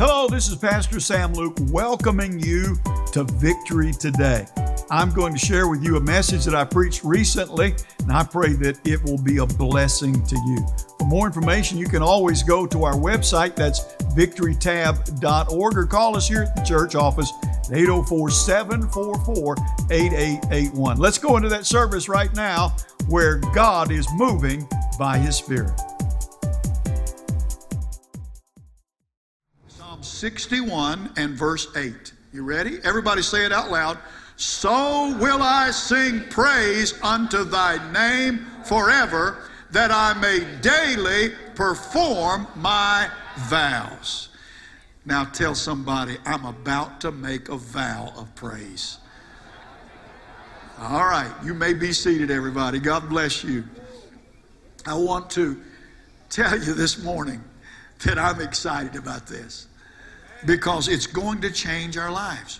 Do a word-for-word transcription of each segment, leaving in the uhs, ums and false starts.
Hello, this is Pastor Sam Luke welcoming you to Victory Today. I'm going to share with you a message that I preached recently, and I pray that it will be a blessing to you. For more information, you can always go to our website, that's victory tab dot org, or call us here at the church office at eight oh four, seven four four, eight eight eight one. Let's go into that service right now where God is moving by His Spirit. Psalm sixty-one and verse eight. You ready? Everybody say it out loud. So will I sing praise unto thy name forever, that I may daily perform my vows. Now tell somebody, I'm about to make a vow of praise. All right, you may be seated, everybody. God bless you. I want to tell you this morning that I'm excited about this because it's going to change our lives.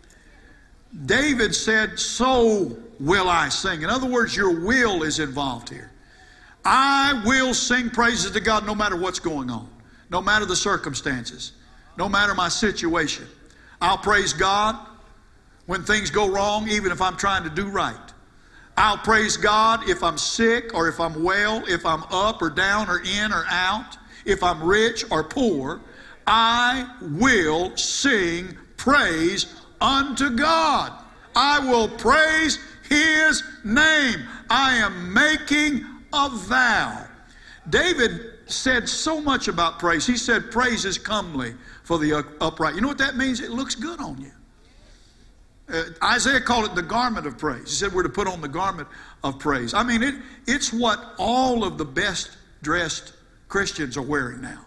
David said, so will I sing. In other words, your will is involved here. I will sing praises to God no matter what's going on, no matter the circumstances, no matter my situation. I'll praise God when things go wrong, even if I'm trying to do right. I'll praise God if I'm sick or if I'm well, if I'm up or down or in or out, if I'm rich or poor. I will sing praise unto God. I will praise His name. I am making a vow. David said so much about praise. He said praise is comely for the upright. You know what that means? It looks good on you. Uh, Isaiah called it the garment of praise. He said we're to put on the garment of praise. I mean, it, it's what all of the best dressed Christians are wearing now.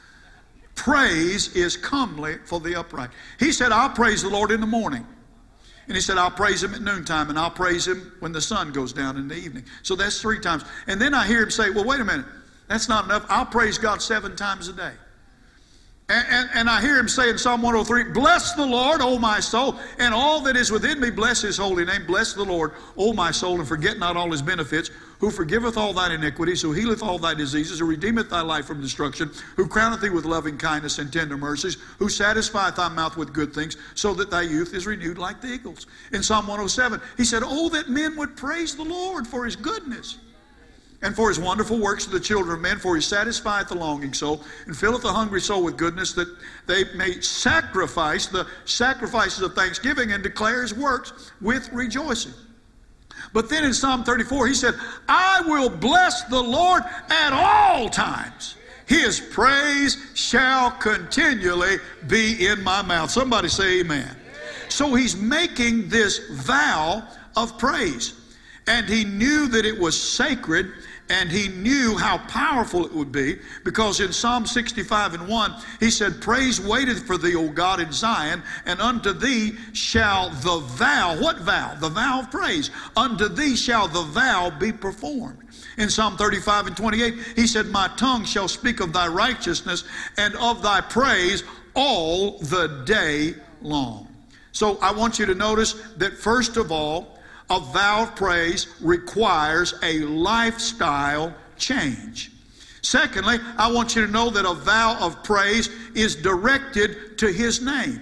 Praise is comely for the upright. He said, I'll praise the Lord in the morning. And he said, I'll praise Him at noontime, and I'll praise Him when the sun goes down in the evening. So that's three times. And then I hear him say, well, wait a minute. That's not enough. I'll praise God seven times a day. And, and, and I hear him say in Psalm one oh three, bless the Lord, O my soul, and all that is within me, bless His holy name. Bless the Lord, O my soul, and forget not all His benefits, who forgiveth all thine iniquities, who healeth all thy diseases, who redeemeth thy life from destruction, who crowneth thee with loving kindness and tender mercies, who satisfieth thy mouth with good things, so that thy youth is renewed like the eagles. In Psalm one oh seven, he said, oh, that men would praise the Lord for His goodness, and for His wonderful works to the children of men, for He satisfieth the longing soul, and filleth the hungry soul with goodness, that they may sacrifice the sacrifices of thanksgiving and declare His works with rejoicing. But then in Psalm thirty-four, he said, I will bless the Lord at all times. His praise shall continually be in my mouth. Somebody say amen. So he's making this vow of praise. And he knew that it was sacred, and he knew how powerful it would be, because in Psalm sixty-five and one, he said, praise waiteth for thee, O God, in Zion, and unto thee shall the vow, what vow? The vow of praise. Unto thee shall the vow be performed. In Psalm thirty-five and twenty-eight, he said, my tongue shall speak of thy righteousness and of thy praise all the day long. So I want you to notice that first of all, a vow of praise requires a lifestyle change. Secondly, I want you to know that a vow of praise is directed to His name.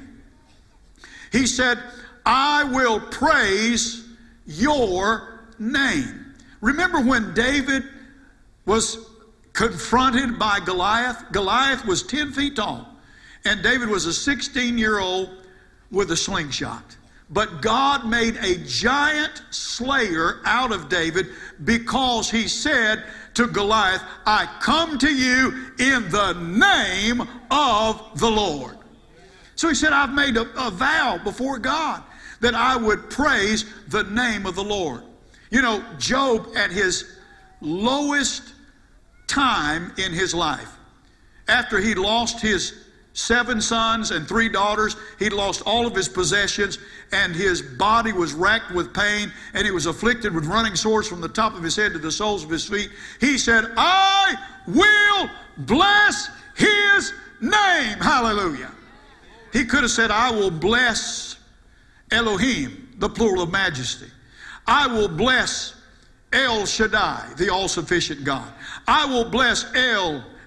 He said, I will praise your name. Remember when David was confronted by Goliath? Goliath was ten feet tall, and David was a sixteen-year-old with a slingshot. But God made a giant slayer out of David because he said to Goliath, I come to you in the name of the Lord. So he said, I've made a, a vow before God that I would praise the name of the Lord. You know, Job at his lowest time in his life, after he lost his seven sons and three daughters, he'd lost all of his possessions, and his body was racked with pain, and he was afflicted with running sores from the top of his head to the soles of his feet. He said, I will bless His name. Hallelujah. He could have said, I will bless Elohim, the plural of majesty. I will bless El Shaddai, the all-sufficient God. I will bless El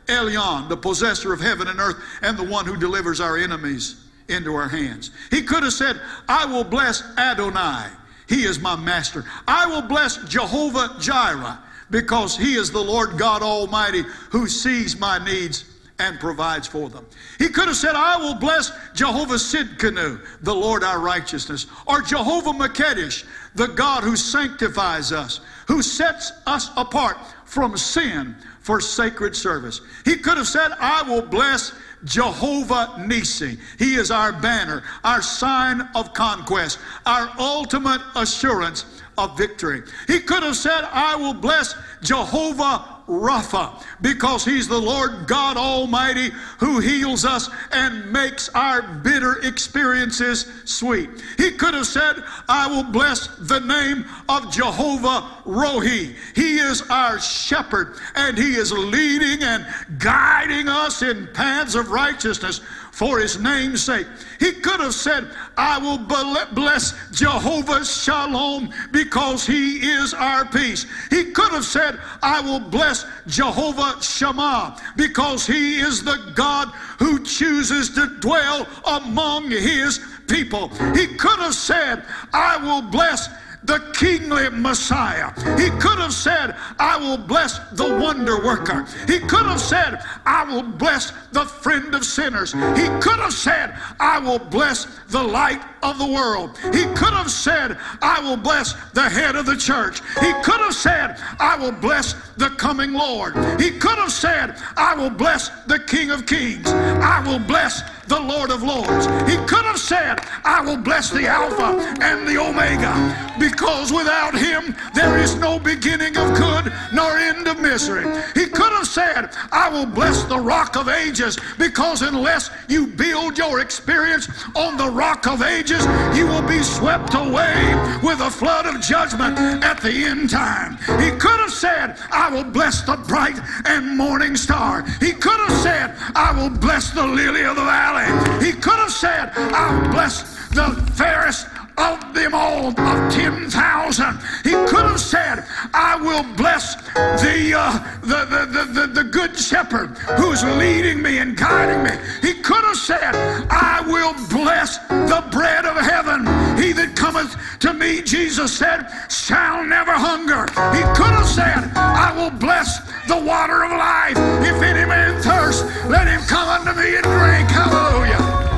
Elyon, the possessor of heaven and earth, and the one who delivers our enemies into our hands. He could have said, I will bless Adonai. He is my master. I will bless Jehovah Jireh, because he is the Lord God Almighty who sees my needs and provides for them. He could have said, I will bless Jehovah Sidkenu, the Lord our righteousness, or Jehovah Makedesh, the God who sanctifies us, who sets us apart from sin for sacred service. He could have said, I will bless Jehovah Nisi. He is our banner, our sign of conquest, our ultimate assurance of victory. He could have said, I will bless Jehovah Rapha, because he's the Lord God Almighty who heals us and makes our bitter experiences sweet. He could have said, I will bless the name of Jehovah Rohi. He is our shepherd, and he is leading and guiding us in paths of righteousness for his name's sake. He could have said, I will bless Jehovah Shalom, because he is our peace. He could have said, I will bless Jehovah Shammah, because he is the God who chooses to dwell among his people. He could have said, I will bless the kingly Messiah. He could have said, I will bless the wonder worker. He could have said, I will bless the friend of sinners. He could have said, I will bless the light of the world. He could have said, I will bless the head of the church. He could have said, I will bless the coming Lord. He could have said, I will bless the King of Kings. I will bless the Lord of Lords. He could have said, I will bless the Alpha and the Omega, because without him there is no beginning of good nor end of misery. He could have said, I will bless the Rock of Ages, because unless you build your experience on the Rock of Ages, you will be swept away with a flood of judgment at the end time. He could have said, I will bless the bright and morning star. He could have said, I will bless the lily of the valley. He could have said, I will bless the fairest of them all, of ten thousand. He could have said, I will bless the, uh, the, the, the, the, the good shepherd who's leading me and guiding me. He could have said, I will bless the bread of heaven. He that cometh to me, Jesus said, shall never hunger. He could have said, I will bless the water of life. If any man thirst, let him come unto me and drink. Hallelujah.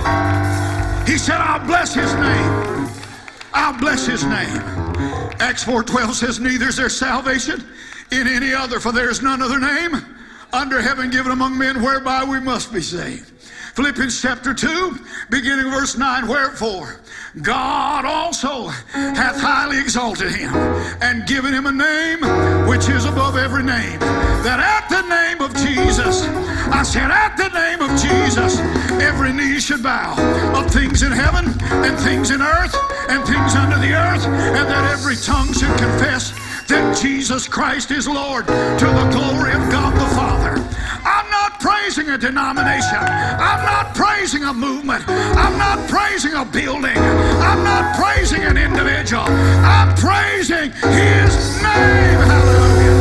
He said, I'll bless his name. I'll bless his name. Acts four twelve says, neither is there salvation in any other, for there is none other name under heaven given among men whereby we must be saved. Philippians chapter two, beginning verse nine, wherefore God also hath highly exalted him and given him a name which is above every name, that at the name of Jesus, I said at the name of Jesus, every knee should bow, of things in heaven and things in earth and things under the earth, and that every tongue should confess that Jesus Christ is Lord, to the glory of God the Father. I'm not praising a denomination. I'm not praising a movement. I'm not praising a building. I'm not praising an individual. I'm praising his name. Hallelujah.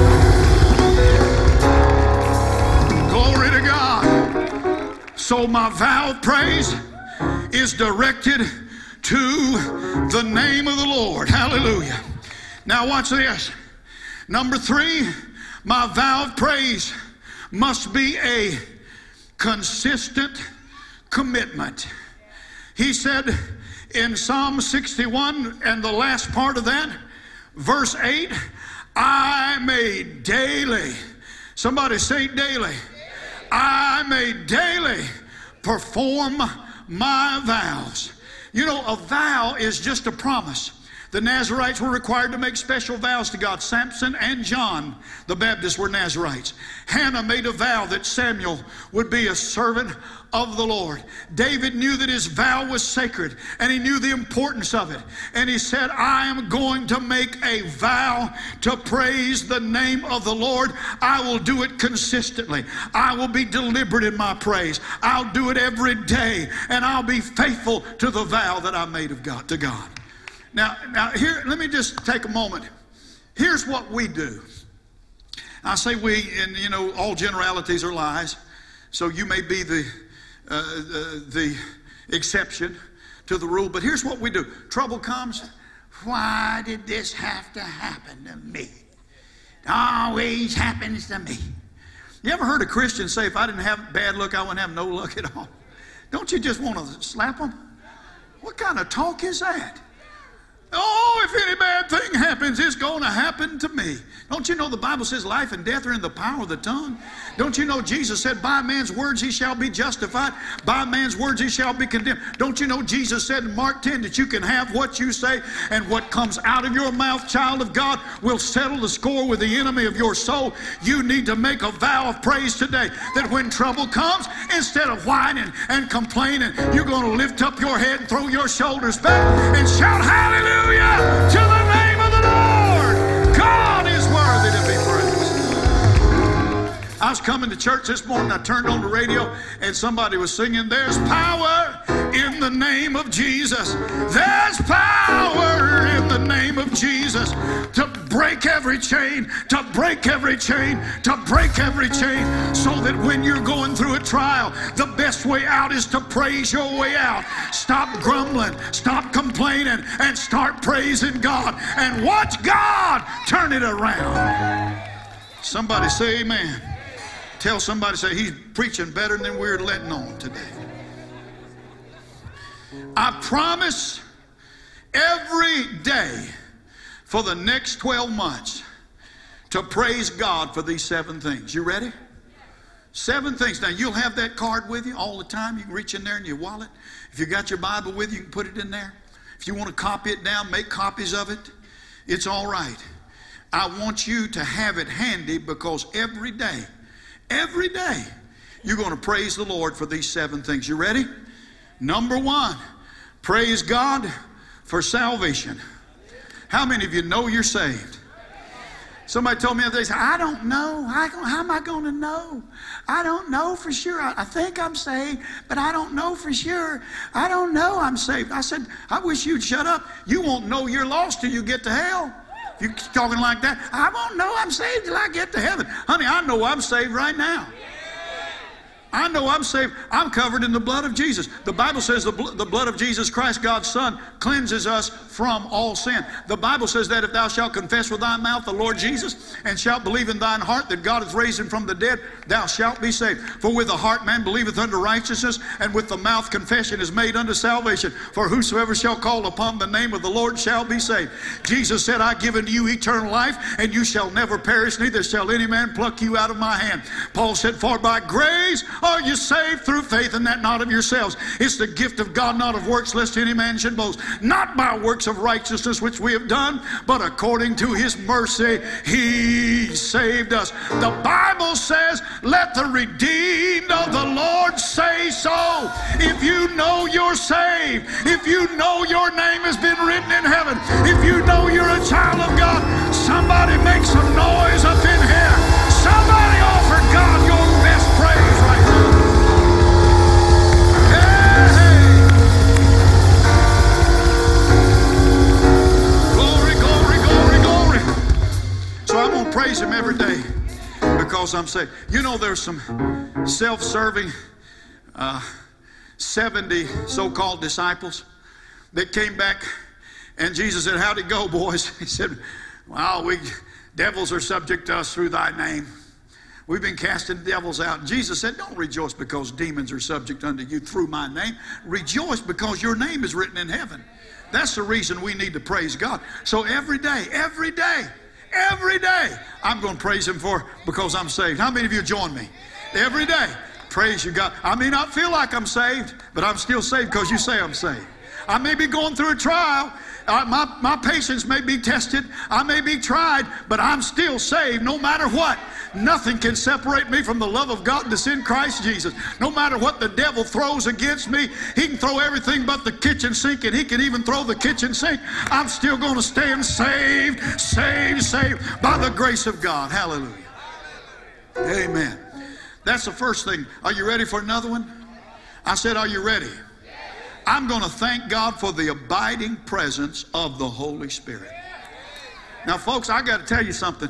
Glory to God. So my vow of praise is directed to the name of the Lord. Hallelujah. Now watch this. Number three, my vow of praise must be a consistent commitment. He said in Psalm sixty-one, and the last part of that, verse eight, I may daily, somebody say daily, I may daily perform my vows. You know, a vow is just a promise. The Nazarites were required to make special vows to God. Samson and John the Baptist were Nazarites. Hannah made a vow that Samuel would be a servant of the Lord. David knew that his vow was sacred, and he knew the importance of it. And he said, I am going to make a vow to praise the name of the Lord. I will do it consistently. I will be deliberate in my praise. I'll do it every day, and I'll be faithful to the vow that I made of God to God. Now, now here, let me just take a moment. Here's what we do. I say we, and you know, all generalities are lies. So you may be the, uh, uh, the exception to the rule. But here's what we do. Trouble comes. Why did this have to happen to me? It always happens to me. You ever heard a Christian say, if I didn't have bad luck, I wouldn't have no luck at all? Don't you just want to slap them? What kind of talk is that? Oh, if any bad thing happens, it's going to happen to me. Don't you know the Bible says life and death are in the power of the tongue? Don't you know Jesus said, by man's words he shall be justified, by man's words he shall be condemned? Don't you know Jesus said in Mark ten that you can have what you say, and what comes out of your mouth, child of God, will settle the score with the enemy of your soul? You need to make a vow of praise today that when trouble comes, instead of whining and complaining, you're going to lift up your head and throw your shoulders back and shout hallelujah to the name of the Lord. God is worthy to be praised. I was coming to church this morning. I turned on the radio and somebody was singing, there's power in the name of Jesus. There's power in the name of Jesus to break every chain, to break every chain, to break every chain, so that when you're going through a trial, the best way out is to praise your way out. Stop grumbling, stop complaining, and start praising God, and watch God turn it around. Somebody say amen. Tell somebody, say, he's preaching better than we're letting on today. I promise every day for the next twelve months to praise God for these seven things. You ready? Seven things. Now, you'll have that card with you all the time. You can reach in there in your wallet. If you got your Bible with you, you can put it in there. If you want to copy it down, make copies of it. It's all right. I want you to have it handy, because every day, every day, you're going to praise the Lord for these seven things. You ready? Number one, praise God for salvation. How many of you know you're saved? Somebody told me the other day, I don't know. I, how am I going to know? I don't know for sure. I, I think I'm saved, but I don't know for sure. I don't know I'm saved. I said, I wish you'd shut up. You won't know you're lost till you get to hell. If you're talking like that, I won't know I'm saved till I get to heaven. Honey, I know I'm saved right now. I know I'm saved. I'm covered in the blood of Jesus. The Bible says the, bl- the blood of Jesus Christ, God's Son, cleanses us from all sin. The Bible says that if thou shalt confess with thy mouth the Lord Jesus, and shalt believe in thine heart that God hath raised him from the dead, thou shalt be saved. For with the heart man believeth unto righteousness, and with the mouth confession is made unto salvation. For whosoever shall call upon the name of the Lord shall be saved. Jesus said, I give unto you eternal life, and you shall never perish, neither shall any man pluck you out of my hand. Paul said, for by grace are you saved through faith, and that not of yourselves. It's the gift of God, not of works, lest any man should boast. Not by works of righteousness which we have done, but according to his mercy he saved us. The Bible says, let the redeemed of the Lord say so. If you know you're saved, if you know your name has been written in heaven, if you know you're a child of God, somebody make some noise up in here. Somebody offer God your best praise right now. So I'm going to praise him every day because I'm saved. You know, there's some self-serving uh, seventy so-called disciples that came back, and Jesus said, how'd it go, boys? He said, well, we devils are subject to us through thy name. We've been casting devils out. And Jesus said, don't rejoice because demons are subject unto you through my name. Rejoice because your name is written in heaven. That's the reason we need to praise God. So every day, every day, Every day, I'm going to praise him for because I'm saved. How many of you join me? Every day, praise you, God. I may not feel like I'm saved, but I'm still saved because you say I'm saved. I may be going through a trial. Uh, my, my patience may be tested. I may be tried, but I'm still saved no matter what. Nothing can separate me from the love of God that's in Christ Jesus. No matter what the devil throws against me, he can throw everything but the kitchen sink, and he can even throw the kitchen sink. I'm still going to stand saved, saved, saved by the grace of God. Hallelujah. Amen. That's the first thing. Are you ready for another one? I said, are you ready? I'm going to thank God for the abiding presence of the Holy Spirit. Now, folks, I got to tell you something.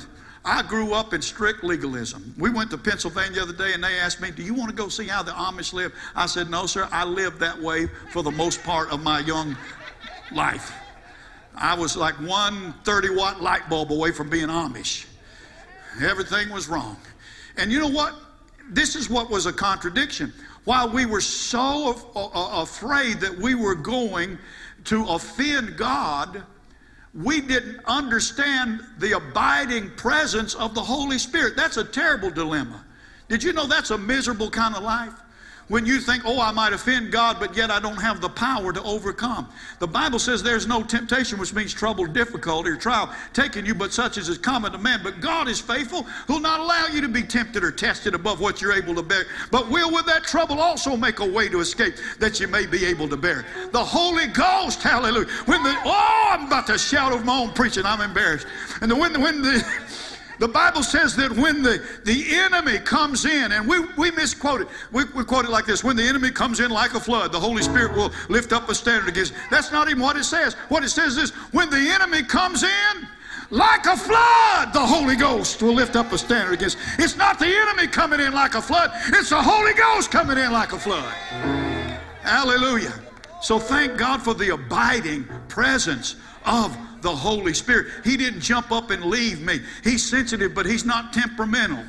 I grew up in strict legalism. We went to Pennsylvania the other day and they asked me, do you want to go see how the Amish live? I said, no, sir, I lived that way for the most part of my young life. I was like one thirty watt light bulb away from being Amish. Everything was wrong. And you know what? This is what was a contradiction. While we were so af- uh, afraid that we were going to offend God, we didn't understand the abiding presence of the Holy Spirit. That's a terrible dilemma. Did you know that's a miserable kind of life? When you think, oh, I might offend God, but yet I don't have the power to overcome. The Bible says there's no temptation, which means trouble, difficulty, or trial taking you, but such as is common to man. But God is faithful, who'll not allow you to be tempted or tested above what you're able to bear, but will with that trouble also make a way to escape that you may be able to bear. The Holy Ghost, hallelujah. When the, oh, I'm about to shout over my own preaching, I'm embarrassed. And the, when, when the... The Bible says that when the, the enemy comes in, and we, we misquote it. We, we quote it like this: when the enemy comes in like a flood, the Holy Spirit will lift up a standard against. That's not even what it says. What it says is, when the enemy comes in like a flood, the Holy Ghost will lift up a standard against. It's not the enemy coming in like a flood. It's the Holy Ghost coming in like a flood. Hallelujah. So thank God for the abiding presence of the Holy Spirit. He didn't jump up and leave me. He's sensitive, but he's not temperamental.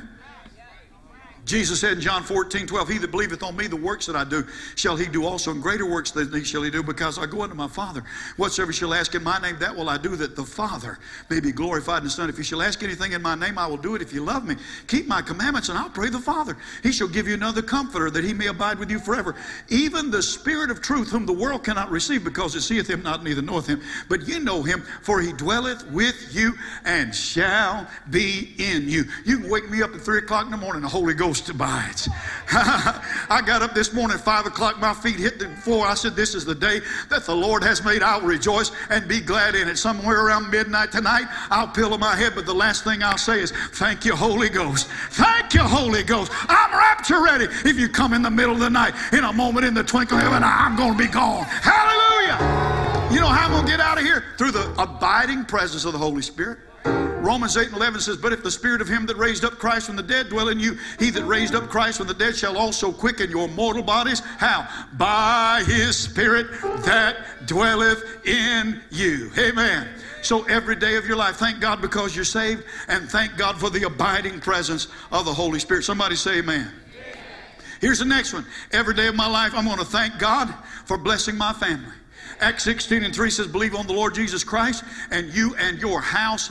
Jesus said in John fourteen twelve, he that believeth on me, the works that I do, shall he do also, and greater works than these shall he do, because I go unto my Father. Whatsoever shall ask in my name, that will I do, that the Father may be glorified in the Son. If you shall ask anything in my name, I will do it. If you love me, keep my commandments, and I'll pray the Father. He shall give you another comforter, that he may abide with you forever. Even the Spirit of truth, whom the world cannot receive, because it seeth him not, neither knoweth him. But ye know him, for he dwelleth with you, and shall be in you. You can wake me up at three o'clock in the morning, the Holy Ghost abides. I got up this morning at five o'clock, my feet hit the floor. I said, this is the day that the Lord has made. I will rejoice and be glad in it. Somewhere around midnight tonight, I'll pillow my head, but the last thing I'll say is, thank you, Holy Ghost. Thank you, Holy Ghost. I'm rapture ready. If you come in the middle of the night, in a moment, in the twinkling of an eye, I'm going to be gone. Hallelujah. You know how I'm going to get out of here? Through the abiding presence of the Holy Spirit. Romans eight and eleven says, but if the Spirit of him that raised up Christ from the dead dwell in you, he that raised up Christ from the dead shall also quicken your mortal bodies. How? By his Spirit that dwelleth in you. Amen. So every day of your life, thank God because you're saved, and thank God for the abiding presence of the Holy Spirit. Somebody say amen. Here's the next one. Every day of my life, I'm going to thank God for blessing my family. Acts sixteen and three says, believe on the Lord Jesus Christ, and you and your house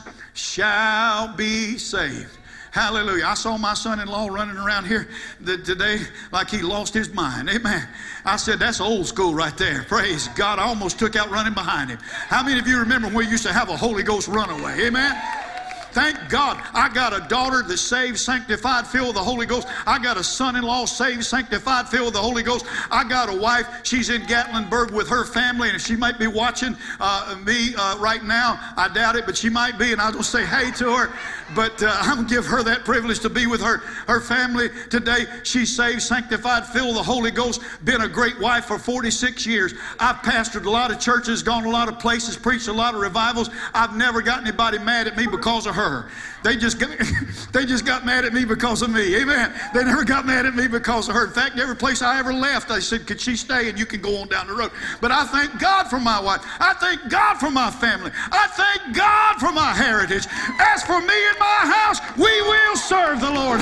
shall be saved. Hallelujah. I saw my son-in-law running around here today like he lost his mind. Amen. I said, that's old school right there. Praise God. I almost took out running behind him. How many of you remember when we used to have a Holy Ghost runaway? Amen. Thank God. I got a daughter that's saved, sanctified, filled with the Holy Ghost. I got a son-in-law saved, sanctified, filled with the Holy Ghost. I got a wife. She's in Gatlinburg with her family, and she might be watching uh, me uh, right now. I doubt it, but she might be, and I'll just say hey to her. But uh, I'm going to give her that privilege to be with her, her family today. She's saved, sanctified, filled with the Holy Ghost, been a great wife for forty-six years. I've pastored a lot of churches, gone a lot of places, preached a lot of revivals. I've never got anybody mad at me because of her. They just got, they just got mad at me because of me. Amen. They never got mad at me because of her. In fact, every place I ever left, I said, could she stay and you can go on down the road. But I thank God for my wife. I thank God for my family. I thank God for my heritage. As for me and my house, we will serve the Lord.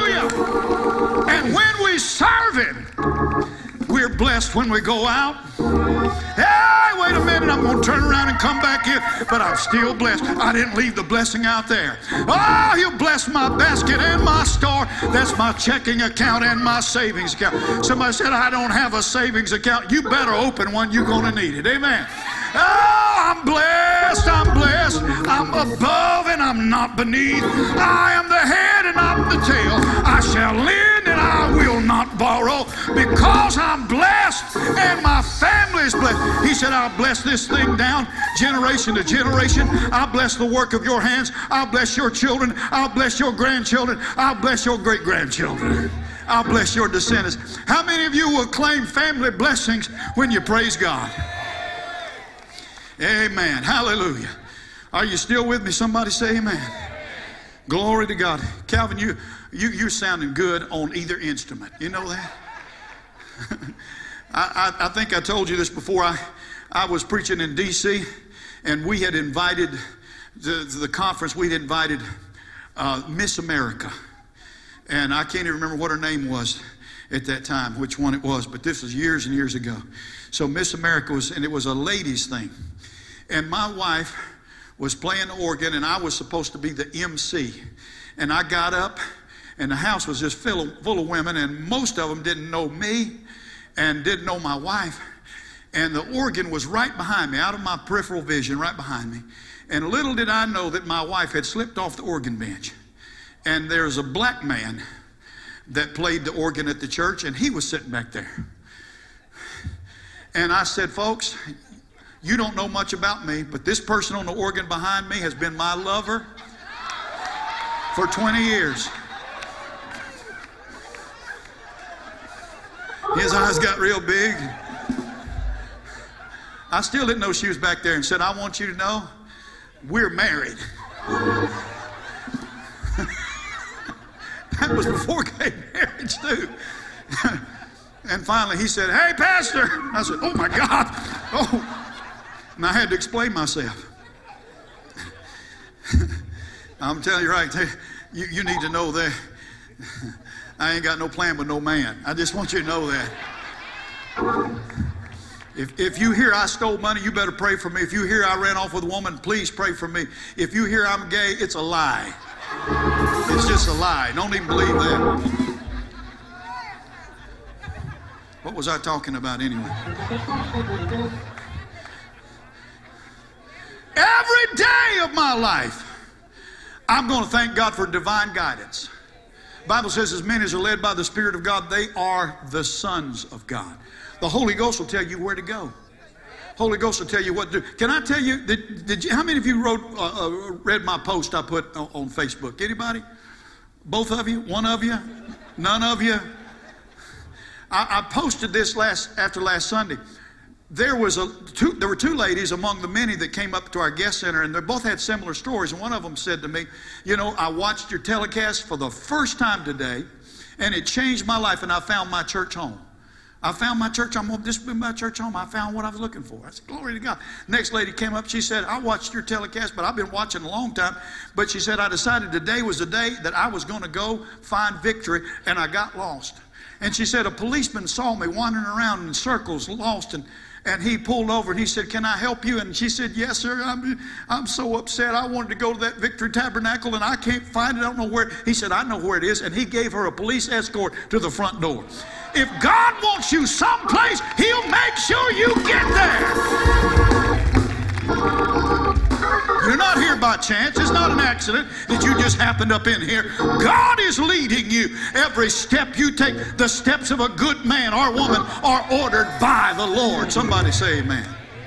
Hallelujah. And when we serve Him, we're blessed when we go out. Hey, wait a minute, I'm going to turn around and come back in, but I'm still blessed. I didn't leave the blessing out there. Oh, He'll bless my basket and my store. That's my checking account and my savings account. Somebody said, I don't have a savings account. You better open one. You're going to need it. Amen. Oh, I'm blessed. I'm blessed. I'm above and I'm not beneath. I am the head and not the tail. I shall lend and I will not borrow, because I'm blessed and my family is blessed. He said, I'll bless this thing down generation to generation. I'll bless the work of your hands. I'll bless your children. I'll bless your grandchildren. I'll bless your great-grandchildren. I'll bless your descendants. How many of you will claim family blessings when you praise God? Amen. Hallelujah. Are you still with me? Somebody say amen. Glory to God. Calvin, you, you, you're sounding good on either instrument. You know that? I, I, I think I told you this before. I, I was preaching in D C, and we had invited, the, the conference, we'd invited uh, Miss America. And I can't even remember what her name was at that time, which one it was, but this was years and years ago. So Miss America was, and it was a ladies' thing. And my wife was playing the organ, and I was supposed to be the M C. And I got up, and the house was just full of, full of women, and most of them didn't know me and didn't know my wife. And the organ was right behind me, out of my peripheral vision, right behind me. And little did I know that my wife had slipped off the organ bench. And there's a black man that played the organ at the church, and he was sitting back there. And I said, folks, you don't know much about me, but this person on the organ behind me has been my lover for twenty years. His eyes got real big. I still didn't know she was back there, and said, I want you to know we're married. That was before gay marriage, too. And finally he said, hey, Pastor. I said, oh, my God. Oh. And I had to explain myself. I'm telling you right, you, you need to know that I ain't got no plan with no man. I just want you to know that. If, if you hear I stole money, you better pray for me. If you hear I ran off with a woman, please pray for me. If you hear I'm gay, it's a lie. It's just a lie. Don't even believe that. What was I talking about anyway? Every day of my life, I'm going to thank God for divine guidance. The Bible says as many as are led by the Spirit of God, they are the sons of God. The Holy Ghost will tell you where to go. Holy Ghost will tell you what to do. Can I tell you, did, did you how many of you wrote, uh, uh, read my post I put on, on Facebook? Anybody? Both of you? One of you? None of you? I, I posted this last after last Sunday. There was a two, there were two ladies among the many that came up to our guest center, and they both had similar stories. And one of them said to me, you know, I watched your telecast for the first time today, and it changed my life, and I found my church home. I found my church home. This has been my church home. I found what I was looking for. I said, glory to God. Next lady came up. She said, I watched your telecast, but I've been watching a long time. But she said, I decided today was the day that I was going to go find victory, and I got lost. And she said, a policeman saw me wandering around in circles, lost, and And he pulled over and he said, can I help you? And she said, yes, sir. I'm, I'm so upset. I wanted to go to that Victory Tabernacle and I can't find it. I don't know where. He said, I know where it is. And he gave her a police escort to the front door. If God wants you someplace, he'll make sure you get there. You're not here by chance. It's not an accident that you just happened up in here. God is leading you. Every step you take, the steps of a good man or woman are ordered by the Lord. Somebody say amen.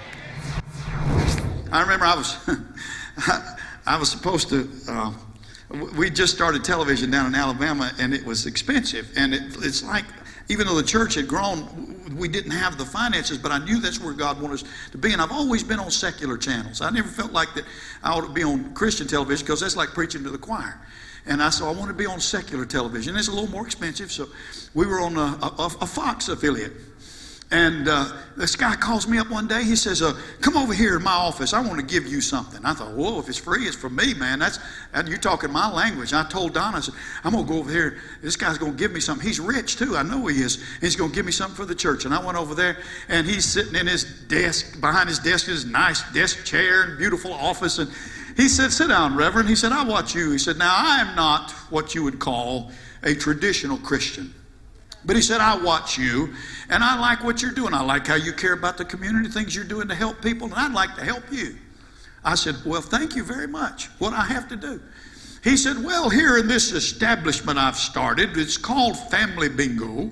I remember I was, I was supposed to, uh, we just started television down in Alabama, and it was expensive. And it, it's like, even though the church had grown, we didn't have the finances, but I knew that's where God wanted us to be. And I've always been on secular channels. I never felt like that I ought to be on Christian television, because that's like preaching to the choir. And I said, I want to be on secular television. It's a little more expensive, so we were on a, a, a Fox affiliate. And uh, this guy calls me up one day. He says, uh, come over here in my office. I want to give you something. I thought, whoa, if it's free, it's for me, man. That's and you're talking my language. I told Donna, I said, I'm going to go over here. This guy's going to give me something. He's rich, too. I know he is. He's going to give me something for the church. And I went over there, and he's sitting in his desk, behind his desk, his nice desk chair and beautiful office. And he said, sit down, Reverend. He said, I watch you. He said, now, I am not what you would call a traditional Christian. But he said, I watch you, and I like what you're doing. I like how you care about the community, things you're doing to help people, and I'd like to help you. I said, well, thank you very much. What do I have to do? He said, well, here in this establishment I've started, it's called Family Bingo.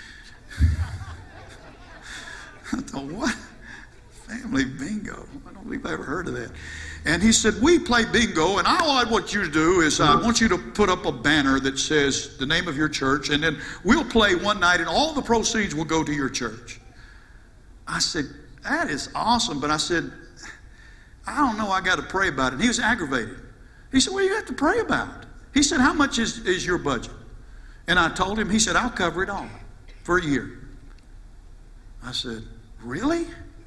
I thought, what? Family Bingo? I don't believe I ever heard of that. And he said, we play bingo, and all I want you to do is I want you to put up a banner that says the name of your church, and then we'll play one night, and all the proceeds will go to your church. I said, that is awesome, but I said, I don't know, I got to pray about it. And he was aggravated. He said, what do you have to pray about? He said, how much is, is your budget? And I told him. He said, I'll cover it all for a year. I said, really?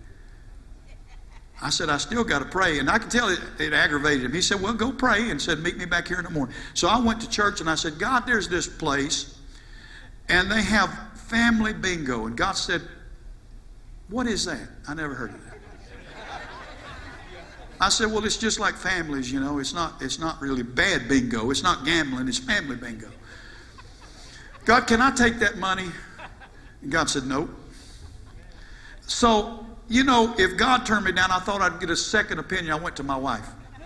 I said, I still got to pray. And I could tell it, it aggravated him. He said, well, go pray, and said, meet me back here in the morning. So I went to church, and I said, God, there's this place, and they have family bingo. And God said, what is that? I never heard of that. I said, well, it's just like families, you know. It's not, it's not really bad bingo. It's not gambling. It's family bingo. God, can I take that money? And God said, nope. So, you know, if God turned me down, I thought I'd get a second opinion. I went to my wife.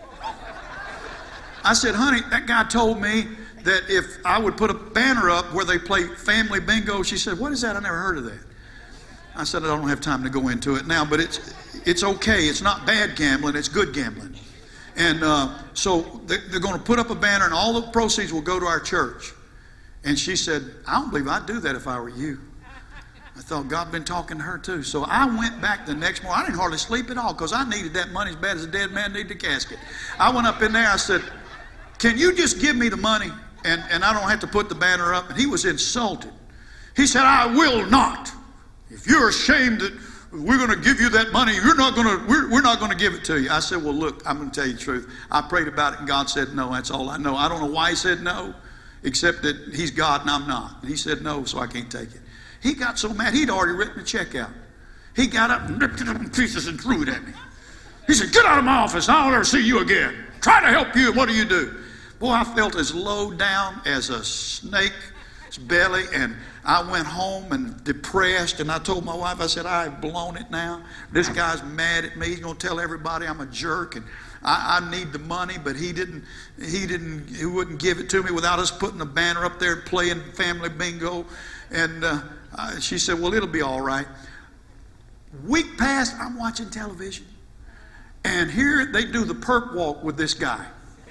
I said, honey, that guy told me that if I would put a banner up where they play family bingo. She said, what is that? I never heard of that. I said, I don't have time to go into it now, but it's it's okay. It's not bad gambling. It's good gambling. And uh, so they're going to put up a banner, and all the proceeds will go to our church. And she said, I don't believe I'd do that if I were you. I thought God had been talking to her too. So I went back the next morning. I didn't hardly sleep at all because I needed that money as bad as a dead man needed a casket. I went up in there. I said, can you just give me the money and, and I don't have to put the banner up? And he was insulted. He said, I will not. If you're ashamed that we're going to give you that money, you're not going to, we're, we're not going to give it to you. I said, well, look, I'm going to tell you the truth. I prayed about it and God said no. That's all I know. I don't know why he said no, except that he's God and I'm not. And he said no, so I can't take it. He got so mad, he'd already written a check out. He got up and ripped it up in pieces and threw it at me. He said, get out of my office. I'll never see you again. Try to help you. What do you do? Boy, I felt as low down as a snake's belly. And I went home and depressed. And I told my wife, I said, I've blown it now. This guy's mad at me. He's going to tell everybody I'm a jerk. And I, I need the money, but he didn't, he didn't, he wouldn't give it to me without us putting a banner up there and playing family bingo. And uh, Uh, she said, well, it'll be all right. Week passed, I'm watching television. And here they do the perp walk with this guy.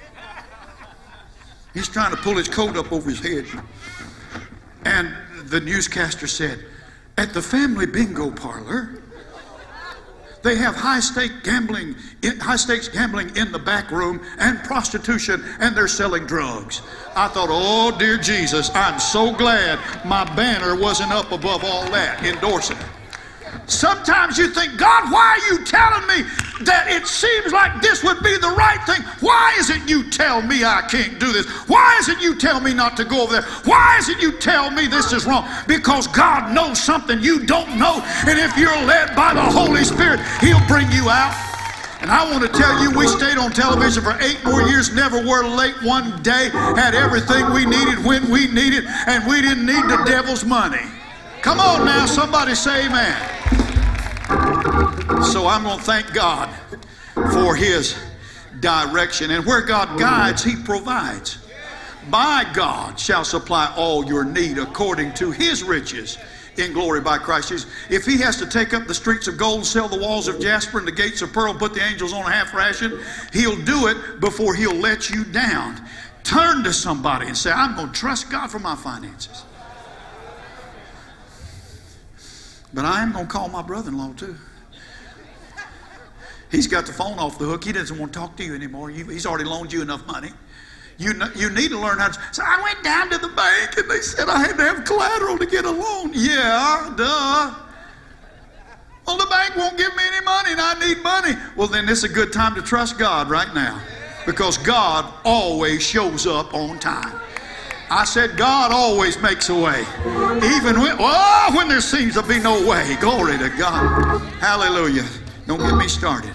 He's trying to pull his coat up over his head. And the newscaster said, at the family bingo parlor, they have high-stake gambling, high-stakes gambling in the back room and prostitution, and they're selling drugs. I thought, oh, dear Jesus, I'm so glad my banner wasn't up above all that, endorsing it. Sometimes you think, God, why are you telling me that it seems like this would be the right thing? Why is it you tell me I can't do this? Why is it you tell me not to go over there? Why is it you tell me this is wrong? Because God knows something you don't know. And if you're led by the Holy Spirit, he'll bring you out. And I want to tell you, we stayed on television for eight more years, never were late one day, had everything we needed when we needed, and we didn't need the devil's money. Come on now, somebody say amen. So I'm going to thank God for his direction. And where God guides, he provides. My God shall supply all your need according to his riches in glory by Christ Jesus. If he has to take up the streets of gold, sell the walls of jasper and the gates of pearl, put the angels on a half ration, he'll do it before he'll let you down. Turn to somebody and say, I'm going to trust God for my finances. But I am going to call my brother-in-law too. He's got the phone off the hook. He doesn't want to talk to you anymore. You, he's already loaned you enough money. You, you need to learn how to. So I went down to the bank and they said I had to have collateral to get a loan. Yeah, duh. Well, the bank won't give me any money and I need money. Well, then this is a good time to trust God right now, because God always shows up on time. I said God always makes a way. Even when, oh, when there seems to be no way. Glory to God. Hallelujah. Don't get me started.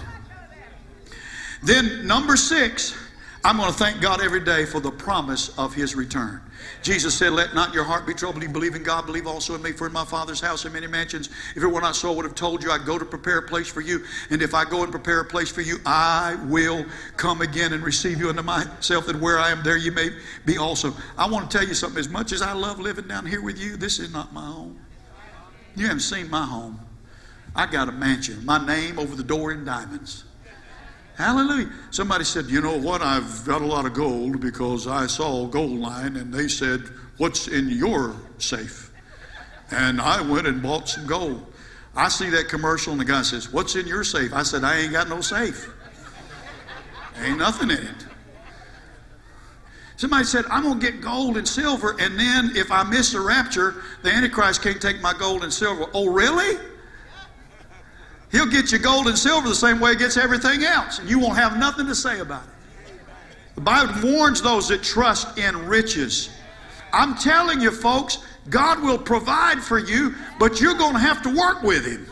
Then number six, I'm going to thank God every day for the promise of his return. Jesus said, let not your heart be troubled. You believe in God, believe also in me. For in my Father's house are many mansions. If it were not so, I would have told you, I'd go to prepare a place for you. And if I go and prepare a place for you, I will come again and receive you unto myself, that where I am, there you may be also. I want to tell you something. As much as I love living down here with you, this is not my home. You haven't seen my home. I got a mansion. My name over the door in diamonds. Hallelujah. Somebody said, you know what, I've got a lot of gold because I saw a gold line and they said, what's in your safe? And I went and bought some gold. I see that commercial and the guy says, what's in your safe? I said, I ain't got no safe. Ain't nothing in it. Somebody said, I'm going to get gold and silver, and then if I miss the rapture, the Antichrist can't take my gold and silver. Oh, really? He'll get you gold and silver the same way he gets everything else, and you won't have nothing to say about it. The Bible warns those that trust in riches. I'm telling you, folks, God will provide for you, but you're going to have to work with Him.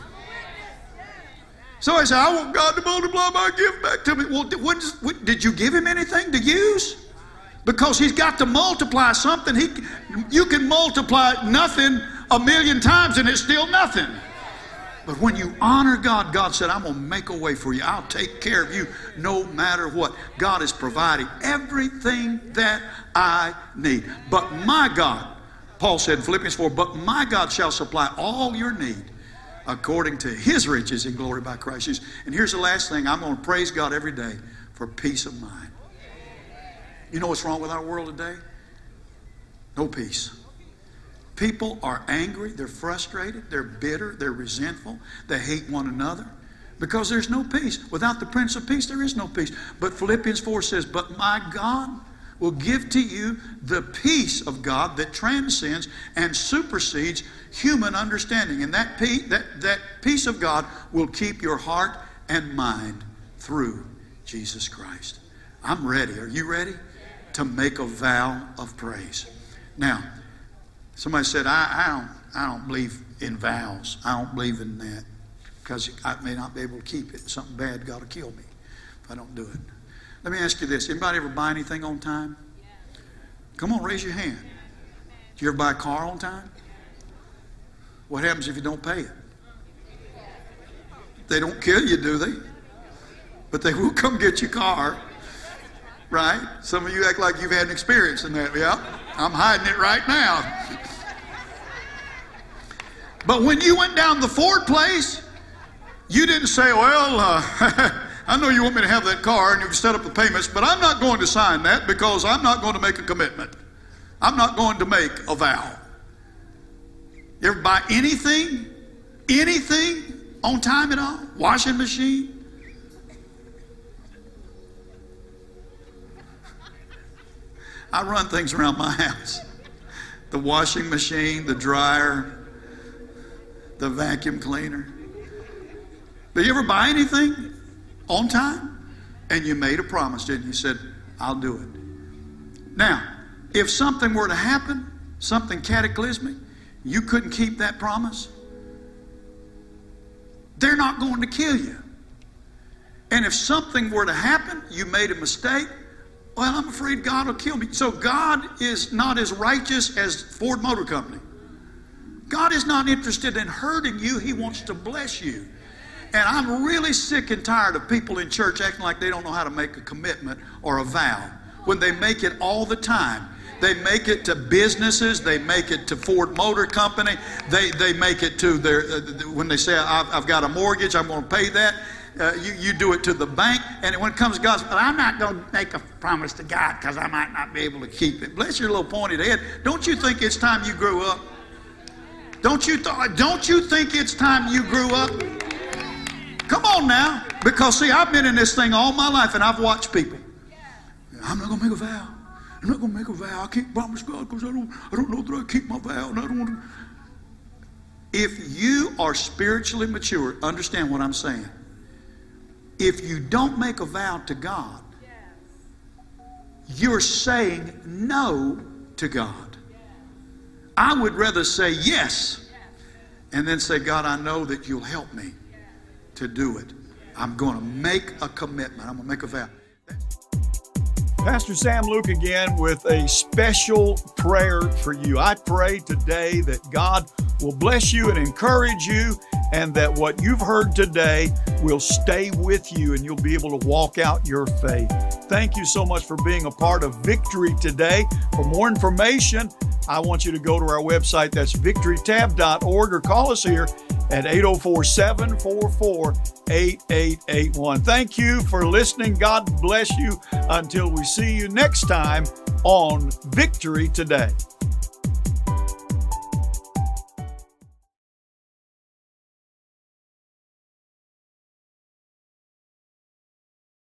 So I say, I want God to multiply my gift back to me. Well, what, what, did you give Him anything to use? Because He's got to multiply something. He, you can multiply nothing a million times and it's still nothing. But when you honor God, God said, I'm going to make a way for you. I'll take care of you no matter what. God is providing everything that I need. But my God, Paul said in Philippians four, but my God shall supply all your need according to His riches in glory by Christ Jesus. And here's the last thing. I'm going to praise God every day for peace of mind. You know what's wrong with our world today? No peace. People are angry, they're frustrated, they're bitter, they're resentful, they hate one another because there's no peace. Without the Prince of Peace, there is no peace. But Philippians four says, but my God will give to you the peace of God that transcends and supersedes human understanding. And that peace, that, that peace of God will keep your heart and mind through Jesus Christ. I'm ready. Are you ready to make a vow of praise? Now, somebody said, I, I don't I don't believe in vows. I don't believe in that because I may not be able to keep it. Something bad got to kill me if I don't do it. Let me ask you this. Anybody ever buy anything on time? Come on, raise your hand. Do you ever buy a car on time? What happens if you don't pay it? They don't kill you, do they? But they will come get your car. Right? Some of you act like you've had an experience in that. Yeah, I'm hiding it right now. But when you went down the Ford place, you didn't say, well, uh, I know you want me to have that car and you can set up the payments, but I'm not going to sign that because I'm not going to make a commitment. I'm not going to make a vow. You ever buy anything, anything on time at all? Washing machine? I run things around my house. The washing machine, the dryer, the vacuum cleaner. Did you ever buy anything on time? And you made a promise, didn't you? You said, I'll do it. Now, if something were to happen, something cataclysmic, you couldn't keep that promise, they're not going to kill you. And if something were to happen, you made a mistake, well, I'm afraid God will kill me. So God is not as righteous as Ford Motor Company. God is not interested in hurting you. He wants to bless you. And I'm really sick and tired of people in church acting like they don't know how to make a commitment or a vow when they make it all the time. They make it to businesses. They make it to Ford Motor Company. They, they make it to their, uh, when they say, I've, I've got a mortgage, I'm going to pay that. Uh, you, you do it to the bank, and when it comes to God, well, I'm not going to make a promise to God because I might not be able to keep it. Bless your little pointed head. Don't you think it's time you grew up? Don't you, th- don't you think it's time you grew up? Come on now. Because, see, I've been in this thing all my life, and I've watched people. I'm not going to make a vow. I'm not going to make a vow. I can't promise God because I don't, I don't know that I keep my vow, and I don't want to. If you are spiritually mature, understand what I'm saying. If you don't make a vow to God, you're saying no to God. I would rather say yes and then say, God, I know that you'll help me to do it. I'm going to make a commitment. I'm going to make a vow. Pastor Sam Luke again with a special prayer for you. I pray today that God will bless you and encourage you, and that what you've heard today will stay with you and you'll be able to walk out your faith. Thank you so much for being a part of Victory today. For more information, I want you to go to our website. That's victory tab dot org, or call us here at eight oh four, seven four four, eight eight eight one. Thank you for listening. God bless you until we see you next time on Victory Today.